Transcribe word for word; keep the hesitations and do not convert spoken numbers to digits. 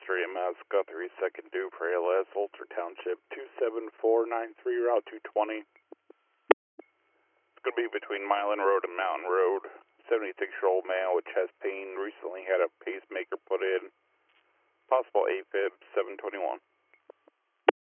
three M S, Guthrie, second due for A L S, Ulster Township, two seven four nine three, Route two twenty. It's going to be between Milan Road and Mountain Road. seventy-six-year-old man with chest pain, recently had a pacemaker put in. Possible AFib, seven twenty-one.